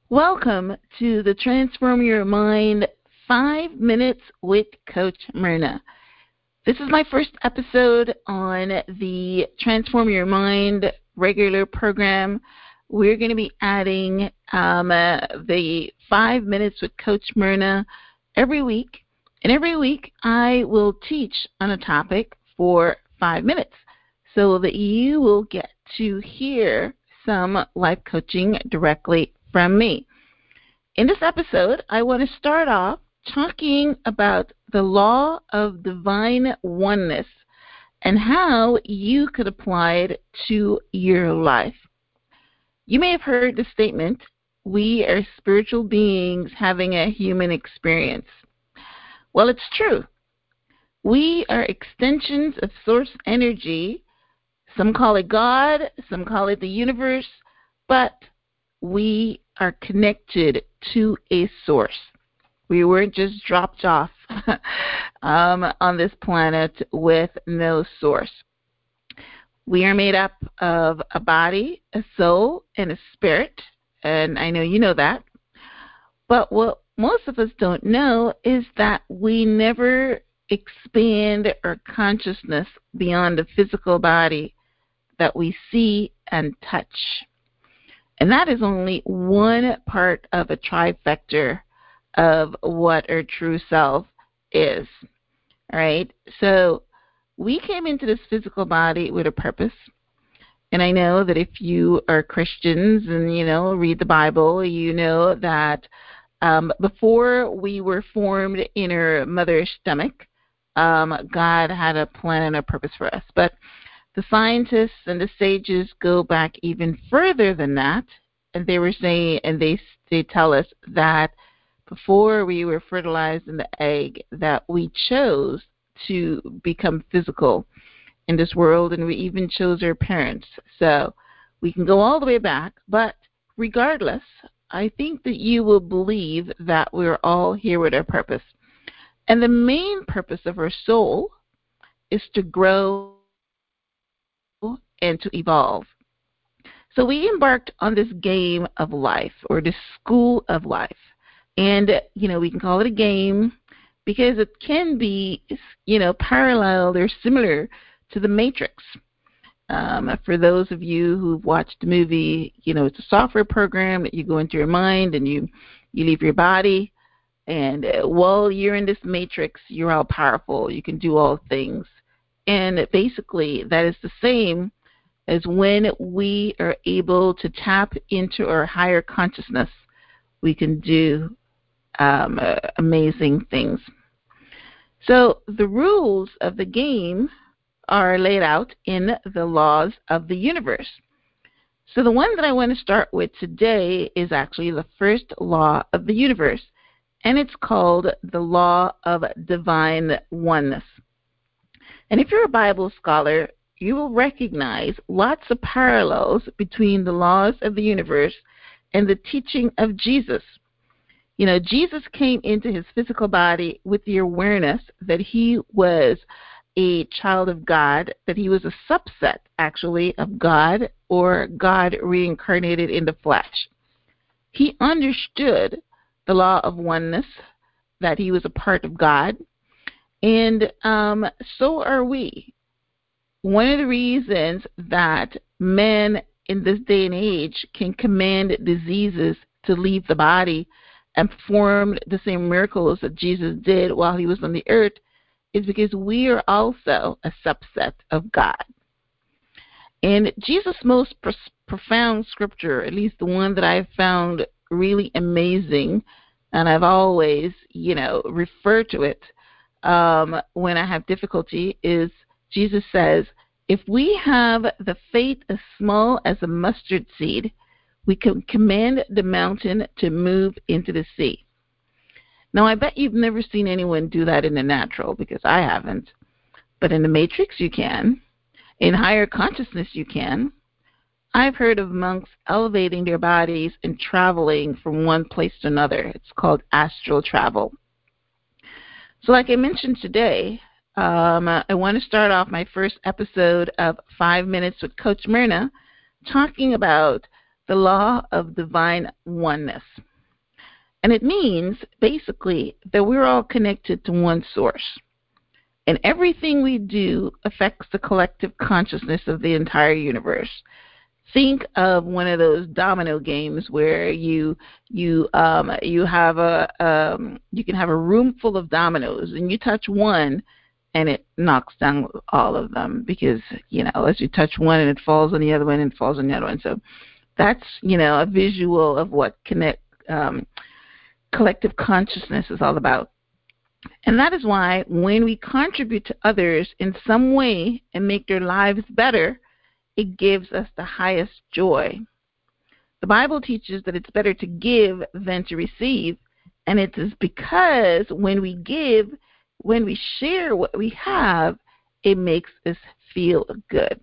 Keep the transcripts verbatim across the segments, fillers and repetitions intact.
Welcome to the Transform Your Mind five Minutes with Coach Myrna. This is my first episode on the Transform Your Mind regular program. We're going to be adding um, uh, the five Minutes with Coach Myrna every week. And every week I will teach on a topic for five minutes so that you will get to hear some life coaching directly from me. In this episode, I want to start off talking about the law of divine oneness and how you could apply it to your life. You may have heard the statement, we are spiritual beings having a human experience. Well, it's true. We are extensions of source energy. Some call it God, some call it the universe, but we are connected to a source. We weren't just dropped off um, on this planet with no source. We are made up of a body, a soul, and a spirit, and I know you know that. But what most of us don't know is that we never expand our consciousness beyond the physical body that we see and touch. And that is only one part of a trifecta of what our true self is. All right? So we came into this physical body with a purpose. And I know that if you are Christians and, you know, read the Bible, you know that um, before we were formed in our mother's stomach, um, God had a plan and a purpose for us. But the scientists and the sages go back even further than that, and they were saying, and they they tell us that before we were fertilized in the egg, that we chose to become physical in this world, and we even chose our parents. So we can go all the way back, but regardless, I think that you will believe that we're all here with our purpose. And the main purpose of our soul is to grow and to evolve. So we embarked on this game of life, or this school of life. And, you know, we can call it a game because it can be, you know, paralleled or similar to the Matrix. Um, for those of you who've watched the movie, you know, it's a software program that you go into your mind and you, you leave your body. And uh, while you're in this Matrix, you're all powerful. You can do all things. And basically, that is the same as when we are able to tap into our higher consciousness, we can do um, uh, amazing things. So the rules of the game are laid out in the laws of the universe. So the one that I want to start with today is actually the first law of the universe, and it's called the law of divine oneness. And if you're a Bible scholar, you will recognize lots of parallels between the laws of the universe and the teaching of Jesus. You know, Jesus came into his physical body with the awareness that he was a child of God, that he was a subset, actually, of God, or God reincarnated in the flesh. He understood the law of oneness, that he was a part of God, and um, so are we. One of the reasons that men in this day and age can command diseases to leave the body and perform the same miracles that Jesus did while he was on the earth is because we are also a subset of God. And Jesus' most pr- profound scripture, at least the one that I've found really amazing, and I've always, you know, referred to it um, when I have difficulty, is Jesus says, if we have the faith as small as a mustard seed, we can command the mountain to move into the sea. Now, I bet you've never seen anyone do that in the natural, because I haven't. But in the Matrix, you can. In higher consciousness, you can. I've heard of monks elevating their bodies and traveling from one place to another. It's called astral travel. So like I mentioned today, um, I want to start off my first episode of Five Minutes with Coach Myrna talking about the law of divine oneness. And it means basically that we're all connected to one source. And everything we do affects the collective consciousness of the entire universe. Think of one of those domino games where you you um, you have a um, you can have a room full of dominoes, and you touch one, and it knocks down all of them because you know as you touch one and it falls on the other one and it falls on the other one. So that's you know a visual of what connect um, collective consciousness is all about. And that is why when we contribute to others in some way and make their lives better, it gives us the highest joy. The Bible teaches that it's better to give than to receive, and it is because when we give, when we share what we have, it makes us feel good.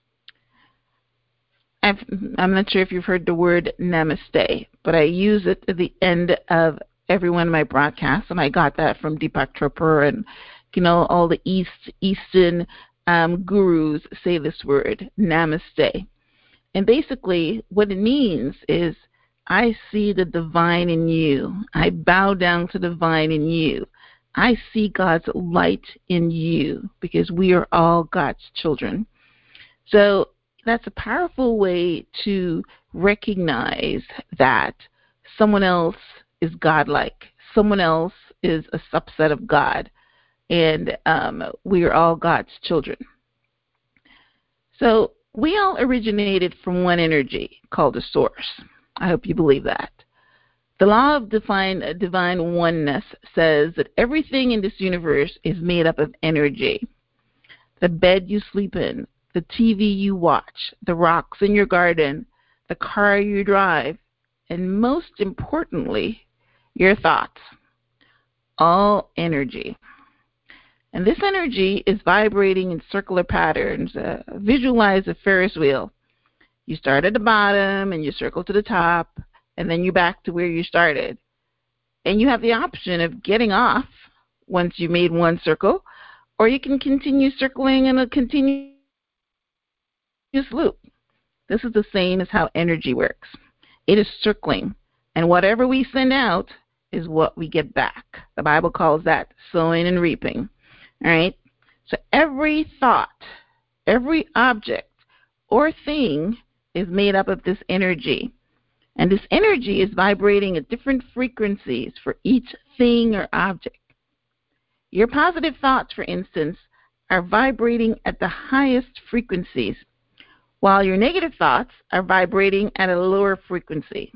I've, I'm not sure if you've heard the word namaste, but I use it at the end of every one of my broadcasts, and I got that from Deepak Chopra, and you know all the East Eastern um, gurus say this word, namaste. And basically what it means is I see the divine in you. I bow down to the divine in you. I see God's light in you because we are all God's children. So that's a powerful way to recognize that someone else is godlike. Someone else is a subset of God. And um, we are all God's children. So we all originated from one energy called the source. I hope you believe that. The law of divine, divine oneness says that everything in this universe is made up of energy. The bed you sleep in, the T V you watch, the rocks in your garden, the car you drive, and most importantly, your thoughts. All energy. And this energy is vibrating in circular patterns. Uh, visualize a Ferris wheel. You start at the bottom and you circle to the top, and then you're back to where you started. And you have the option of getting off once you made one circle, or you can continue circling in a continuous loop. This is the same as how energy works. It is circling, and whatever we send out is what we get back. The Bible calls that sowing and reaping. All right? So every thought, every object or thing is made up of this energy. And this energy is vibrating at different frequencies for each thing or object. Your positive thoughts, for instance, are vibrating at the highest frequencies, while your negative thoughts are vibrating at a lower frequency.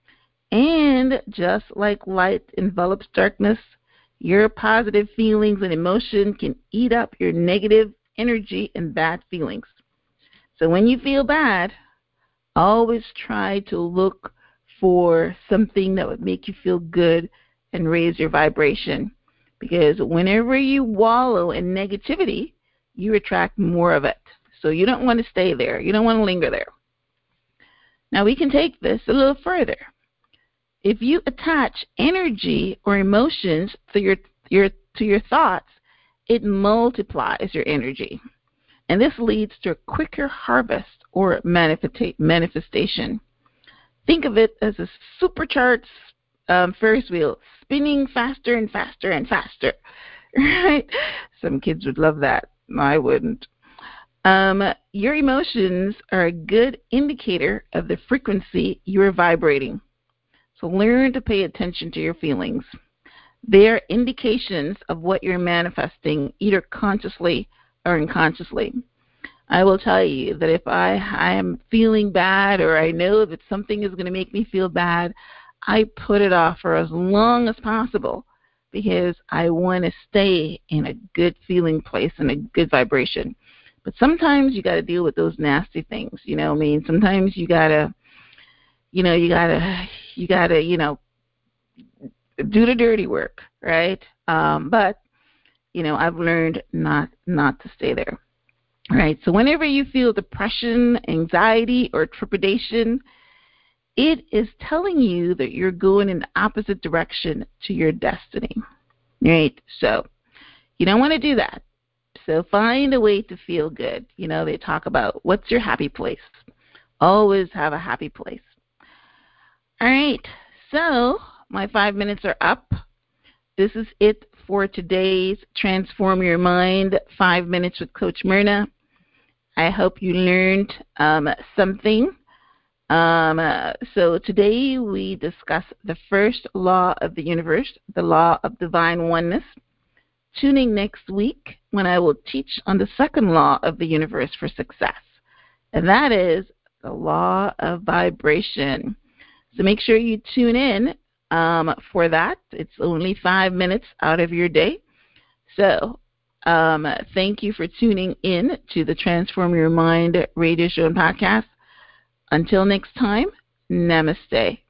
And just like light envelops darkness, your positive feelings and emotion can eat up your negative energy and bad feelings. So when you feel bad, always try to look for something that would make you feel good and raise your vibration. Because whenever you wallow in negativity, you attract more of it. So you don't want to stay there. You don't want to linger there. Now we can take this a little further. If you attach energy or emotions to your, your, to your thoughts, it multiplies your energy. And this leads to a quicker harvest or manifestation. Think of it as a supercharged um, Ferris wheel spinning faster and faster and faster. Right? Some kids would love that. I wouldn't. Um, your emotions are a good indicator of the frequency you are vibrating. So learn to pay attention to your feelings. They are indications of what you're manifesting, either consciously or unconsciously. I will tell you that if I, I am feeling bad or I know that something is going to make me feel bad, I put it off for as long as possible because I want to stay in a good feeling place and a good vibration. But sometimes you got to deal with those nasty things. You know what I mean? Sometimes you got to, you know, you got to, you got to, you know, do the dirty work, right? Um, but, you know, I've learned not, not to stay there. Right, so whenever you feel depression, anxiety, or trepidation, it is telling you that you're going in the opposite direction to your destiny. Right, so you don't want to do that. So find a way to feel good. You know, they talk about what's your happy place. Always have a happy place. All right. So my five minutes are up. This is it for today's Transform Your Mind Five Minutes with Coach Myrna. I hope you learned um, something. Um, uh, so today we discuss the first law of the universe, the law of divine oneness. Tune in next week when I will teach on the second law of the universe for success, and that is the law of vibration. So make sure you tune in um, for that. It's only five minutes out of your day. So um, thank you for tuning in to the Transform Your Mind radio show and podcast. Until next time, namaste.